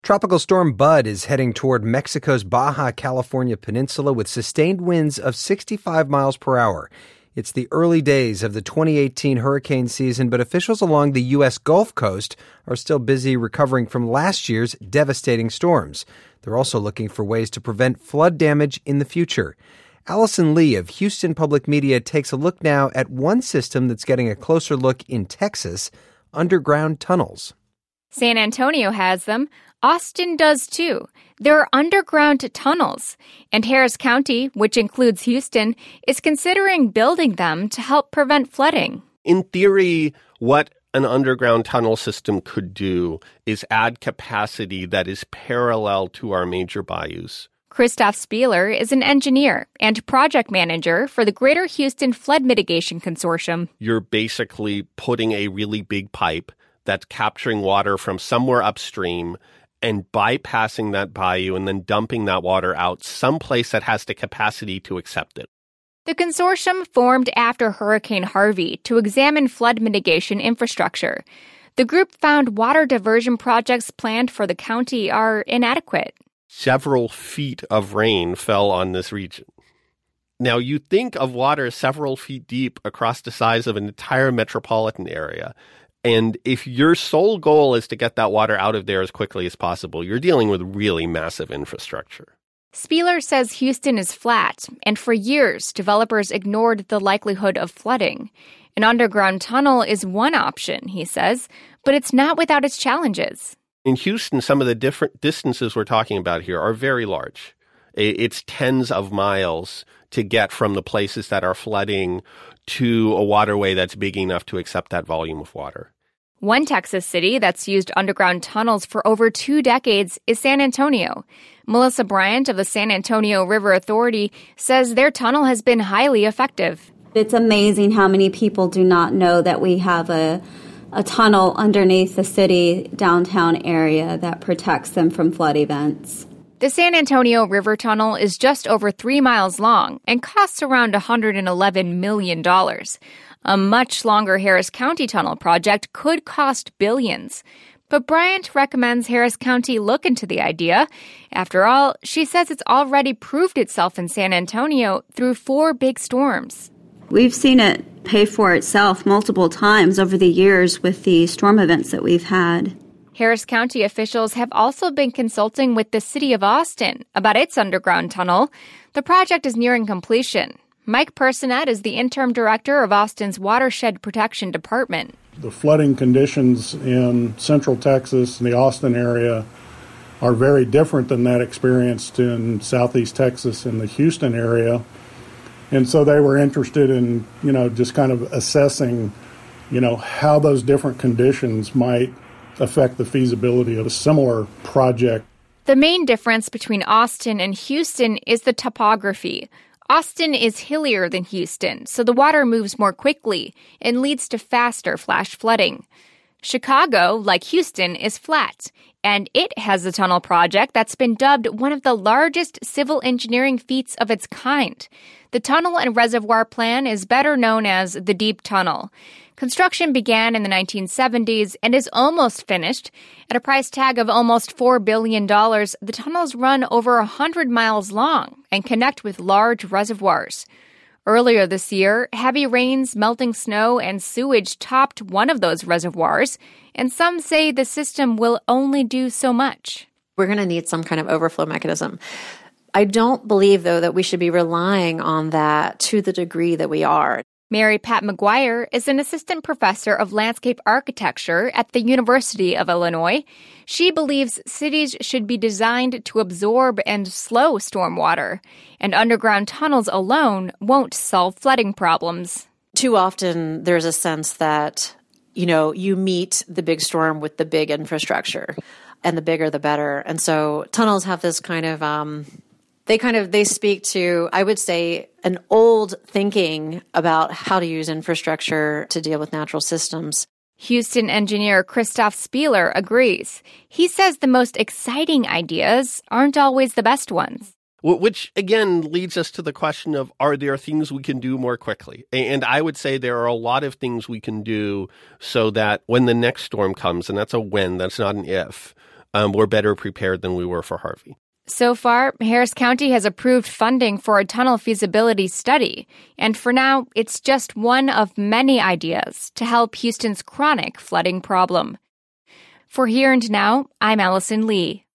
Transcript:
Tropical storm Bud is heading toward Mexico's Baja California peninsula with sustained winds of 65 miles per hour. It's the early days of the 2018 hurricane season, but officials along the U.S. Gulf Coast are still busy recovering from last year's devastating storms. They're also looking for ways to prevent flood damage in the future. Allison Lee of Houston Public Media takes a look now at one system that's getting a closer look in Texas, underground tunnels. San Antonio has them. Austin does too. There are underground tunnels, and Harris County, which includes Houston, is considering building them to help prevent flooding. In theory, what an underground tunnel system could do is add capacity that is parallel to our major bayous. Christoph Spieler is an engineer and project manager for the Greater Houston Flood Mitigation Consortium. You're basically putting a really big pipe that's capturing water from somewhere upstream and bypassing that bayou and then dumping that water out someplace that has the capacity to accept it. The consortium formed after Hurricane Harvey to examine flood mitigation infrastructure. The group found water diversion projects planned for the county are inadequate. Several feet of rain fell on this region. Now, you think of water several feet deep across the size of an entire metropolitan area. And if your sole goal is to get that water out of there as quickly as possible, you're dealing with really massive infrastructure. Spieler says Houston is flat, and for years, developers ignored the likelihood of flooding. An underground tunnel is one option, he says, but it's not without its challenges. In Houston, some of the different distances we're talking about here are very large. It's tens of miles to get from the places that are flooding to a waterway that's big enough to accept that volume of water. One Texas city that's used underground tunnels for over 2 decades is San Antonio. Melissa Bryant of the San Antonio River Authority says their tunnel has been highly effective. It's amazing how many people do not know that we have a tunnel underneath the city downtown area that protects them from flood events. The San Antonio River Tunnel is just over 3 miles long and costs around $111 million. A much longer Harris County Tunnel project could cost billions. But Bryant recommends Harris County look into the idea. After all, she says it's already proved itself in San Antonio through 4 big storms. We've seen it pay for itself multiple times over the years with the storm events that we've had. Harris County officials have also been consulting with the city of Austin about its underground tunnel. The project is nearing completion. Mike Personette is the interim director of Austin's Watershed Protection Department. The flooding conditions in central Texas and the Austin area are very different than that experienced in southeast Texas and the Houston area. And so they were interested in, just kind of assessing, how those different conditions might affect the feasibility of a similar project. The main difference between Austin and Houston is the topography. Austin is hillier than Houston, so the water moves more quickly and leads to faster flash flooding. Chicago, like Houston, is flat, and it has a tunnel project that's been dubbed one of the largest civil engineering feats of its kind. The tunnel and reservoir plan is better known as the Deep Tunnel. Construction began in the 1970s and is almost finished. At a price tag of almost $4 billion, the tunnels run over 100 miles long and connect with large reservoirs. Earlier this year, heavy rains, melting snow, and sewage topped one of those reservoirs, and some say the system will only do so much. We're going to need some kind of overflow mechanism. I don't believe, though, that we should be relying on that to the degree that we are. Mary Pat McGuire is an assistant professor of landscape architecture at the University of Illinois. She believes cities should be designed to absorb and slow stormwater, and underground tunnels alone won't solve flooding problems. Too often, there's a sense that, you meet the big storm with the big infrastructure, and the bigger the better. And so tunnels have this kind of they speak to, I would say, an old thinking about how to use infrastructure to deal with natural systems. Houston engineer Christoph Spieler agrees. He says the most exciting ideas aren't always the best ones. Which, again, leads us to the question of, are there things we can do more quickly? And I would say there are a lot of things we can do so that when the next storm comes, and that's a when, that's not an if, we're better prepared than we were for Harvey. So far, Harris County has approved funding for a tunnel feasibility study, and for now, it's just one of many ideas to help Houston's chronic flooding problem. For Here and Now, I'm Allison Lee.